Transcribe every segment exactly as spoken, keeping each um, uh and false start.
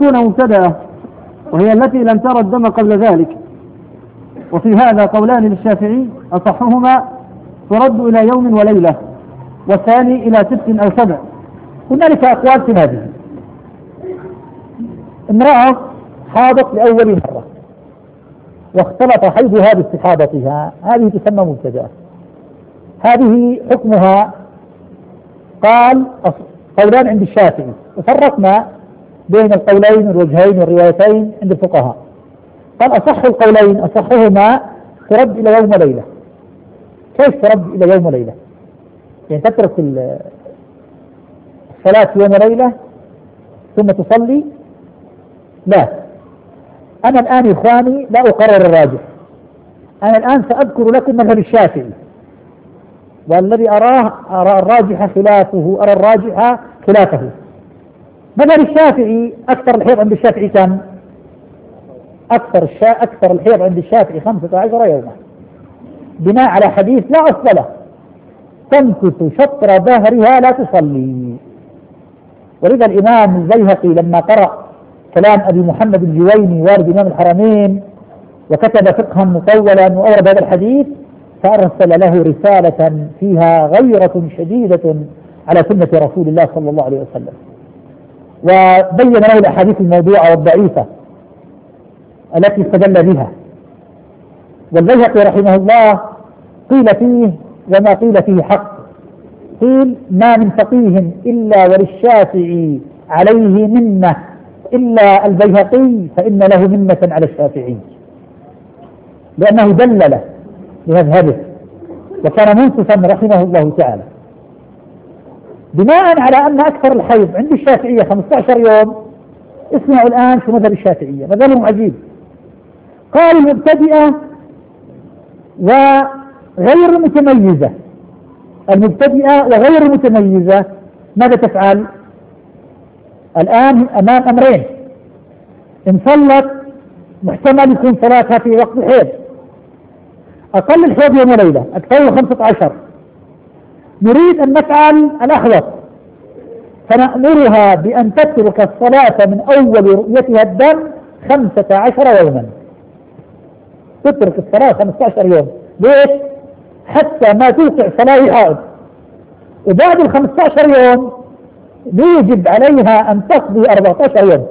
تكون مبتدأة وهي التي لم ترى الدم قبل ذلك. وفي هذا قولان للشافعي أصحهما ترد إلى يوم وليلة، والثاني إلى ست أو سبع. هنالك أقوال في هذه. امرأة حاضت لأول مرة واختلط حيضها باستحاضتها، هذه تسمى مبتدأة. هذه حكمها قال قولان عند الشافعي، وفرقنا بين القولين الوجهين والروايتين عند الفقهاء. قال أصح القولين أصحهما ترد إلى يوم وليلة. كيف ترد إلى يوم وليلة؟ يعني تترك الصلاة يوم وليلة ثم تصلي؟ لا، أنا الآن إخواني لا أقرر الراجح، أنا الآن سأذكر لكم مذهب الشافعي، والذي أراه أرى الراجح خلافه، أرى الراجح خلافه. مذهب الشافعي أكثر الحيض عند الشافعي كم؟ أكثر الشا... أكثر الحيض عند الشافعي خمسة عشر يوما، بناء على حديث لا أصل له: تمكث شطر ظهرها لا تصلي. ولذا الإمام البيهقي لما قرأ كلام أبي محمد الجويني والد إمام الحرمين وكتب فقها مطولا وأورد هذا الحديث، فأرسل له رسالة فيها غيرة شديدة على سنة رسول الله صلى الله عليه وسلم، وبين له الأحاديث الموضوعة والضعيفة التي استدل بها. والبيهقي رحمه الله قيل فيه وما قيل فيه حق. قيل: ما من فقيه إلا وللشافعي عليه منة، إلا البيهقي فإن له منة على الشافعي، لأنه دلل لمذهبه وكان منصفا رحمه الله تعالى. بناء على أن أكثر الحيض عند الشافعية خمسة عشر يوم، اسمعوا الآن في مذهب الشافعية، مذهبهم عجيب. قال: المبتدئة وغير المتميزة، المبتدئة وغير المتميزة ماذا تفعل؟ الآن أمام أمرين: إن صلت محتمل يكون صلاتها في وقت الحيض، أقل الحيض يوم وليلة، أكثر خمسة عشر. نريد أن نفعل الأحوط، فنأمرها بأن تترك الصلاة من أول رؤيتها الدم خمسة عشر يوما، تترك الصلاة خمسة عشر يوم. ليش؟ حتى ما توقع صلاة حائض، وبعد ال خمسة عشر يوم يجب عليها أن تقضي أربعة عشر يوم.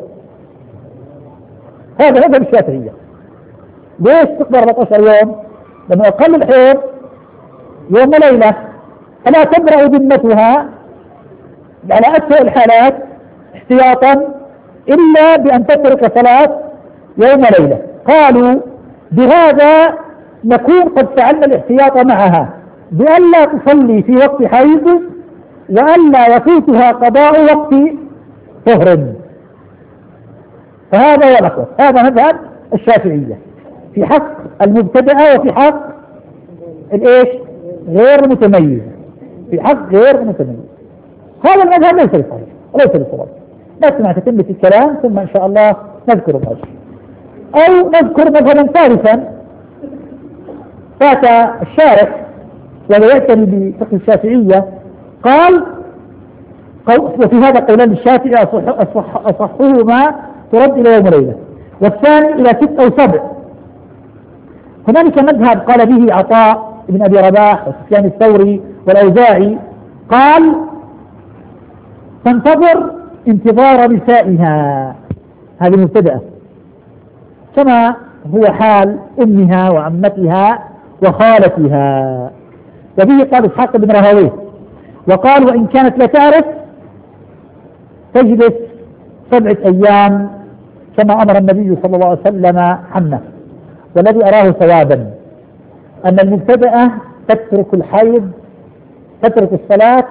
هذا مذهب الشافعية. ليش تقضي أربعة عشر يوم؟ لأنه أقل الحيض يوم وليلة، فلا تبرأ ذمتها على أسوأ الحالات احتياطا إلا بأن تترك صلاة يوم وليلة. قالوا: بهذا نكون قد فعلنا الاحتياط معها بألا تصلي في وقت حيض وألا يفوتها قضاء وقت طهر. فهذا هو الأقوى، هذا مذهب الشافعية في حق المبتدأة وفي حق الايش؟ غير المتميز، في حق غير المتميز. هذا المذهب ليس بصحيح وليس بصواب. نسمع تتمة الكلام ثم إن شاء الله نذكر الرجل، أو نذكر مذهبا ثالثا فات الشارح وهو يعتني بفقه الشافعية. قال: وفي هذا قولان للشافعي أصح أصح أصحهما ترد إلى يوم وليلة، والثاني إلى ست أو سبع. هنالك مذهب قال به عطاء بن أبي رباح وسفيان الثوري والأوزاعي، قال: تنتظر انتظار نسائها، هذه مبتدأة، كما هو حال أمها وعمتها وخالتها. وبه قال إسحاق بن راهويه. وقال: وإن كانت لا تعرف تجلس سبعة أيام كما أمر النبي صلى الله عليه وسلم حنة. والذي أراه ثوابا أن المبتدأة تترك الحيض، تترك الصلاة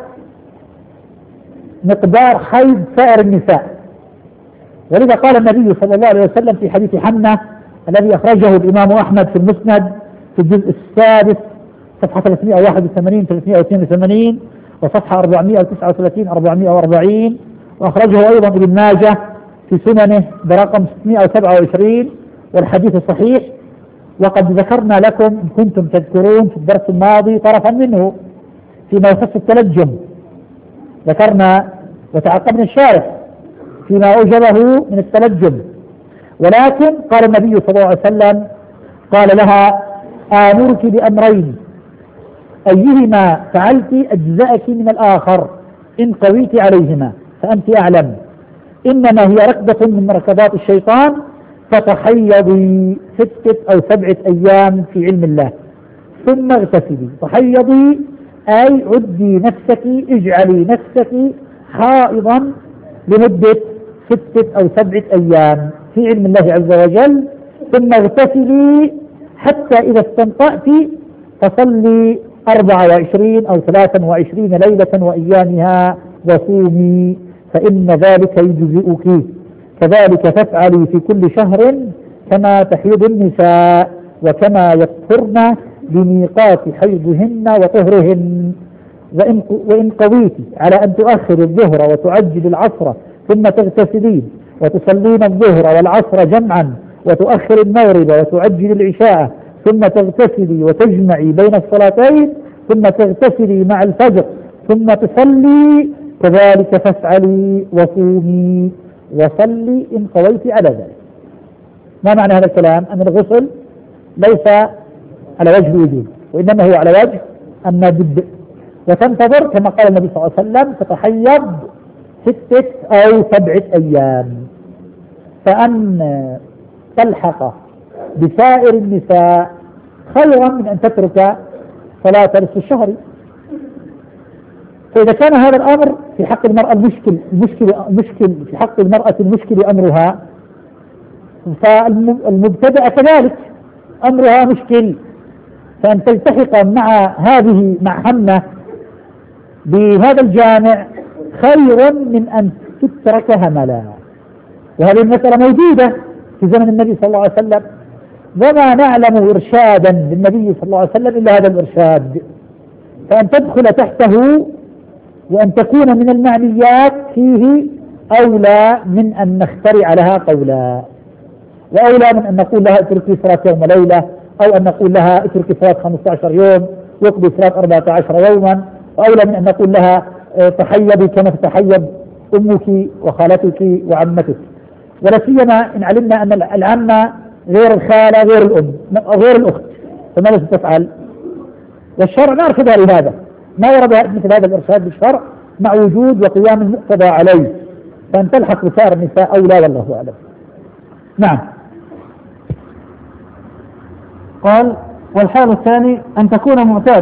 مقدار حيض سائر النساء. ولذا قال النبي صلى الله عليه وسلم في حديث حنة الذي أخرجه الإمام أحمد في المسند في الجزء السادس صفحة ثلاثمائة وواحد وثمانين ثلاثمائة واثنين وثمانين وصفحة أربعمائة وتسعة وثلاثين أربعمائة وأربعين، وأخرجه أيضا ابن ماجه في سننه برقم ستمائة وسبعة وعشرين، والحديث صحيح. وقد ذكرنا لكم إن كنتم تذكرون في الدرس الماضي طرفا منه فيما يخص التلجم، ذكرنا وتعقبنا الشارح فيما أوجبه من التلجم. ولكن قال النبي صلى الله عليه وسلم قال لها آمرك بأمرين أيهما فعلت أجزأك من الآخر إن قويت عليهما فأنت أعلم، إنما هي ركضة من ركضات الشيطان فتحيضي ستة أو سبعة أيام في علم الله ثم اغتسلي. تحيضي أي عدي نفسك، اجعلي نفسك حائضا لمدة ستة أو سبعة أيام في علم الله عز وجل، ثم اغتسلي حتى إذا استنطأت فصلي أربعة وعشرين أو ثلاثا وعشرين ليلة وأيامها وصومي فإن ذلك يجزئك. كذلك تفعلي في كل شهر كما تحيض النساء وكما يطهرن بميقات حيضهن وطهرهن. وإن, وإن قويت على أن تؤخر الظهر وتعجل العصر ثم تغتسلين وتصلين الظهر والعصر جمعا وتؤخر المغرب وتعجل العشاء ثم تغتسلي وتجمعي بين الصلاتين ثم تغتسلي مع الفجر ثم تصلي، كذلك فافعلي وصومي وصلي إن قويت على ذلك. ما معنى هذا الكلام؟ أن الغسل ليس على وجه الوجوب وإنما هو على وجه الندب، وتنتظر كما قال النبي صلى الله عليه وسلم تتحيض ستة أو سبعة أيام. فأن تلحق بسائر النساء خيرا من أن تترك صلاة نصف الشهر. فإذا كان هذا الأمر في حق المرأة المشكل المشكل المشكل في حق المرأة المشكل أمرها، فالمبتدأ كذلك أمرها مشكل، فأن تلتحق مع هذه مع حمة بهذا الجامع خير من أن تترك هملا. وهذه المسألة موجودة في زمن النبي صلى الله عليه وسلم، وما نعلم إرشادا للنبي صلى الله عليه وسلم إلا هذا الإرشاد، فأن تدخل تحته وأن تكون من المعنيات فيه أولى من أن نخترع لها قولا، وأولى من أن نقول لها اتركي صلاة يوم ليلة، أو أن نقول لها اتركي صلاة خمسة عشر يوم واقضي صلاة أربعة عشر يوما، وأولى من أن نقول لها تحيضي كما تتحيض أمك وخالتك وعمتك، ولا سيما إن علمنا أن العمة غير الخالة غير الأم غير الأخت، فماذا ستفعل؟ والشرع ما أرشدها لهذا، ما ورد مثل هذا الإرشاد بالشرع مع وجود وقيام المقتضى عليه، فأن تلحق بسائر النساء أولى والله أعلم. نعم. قال: والحال الثاني أن تكون معتادة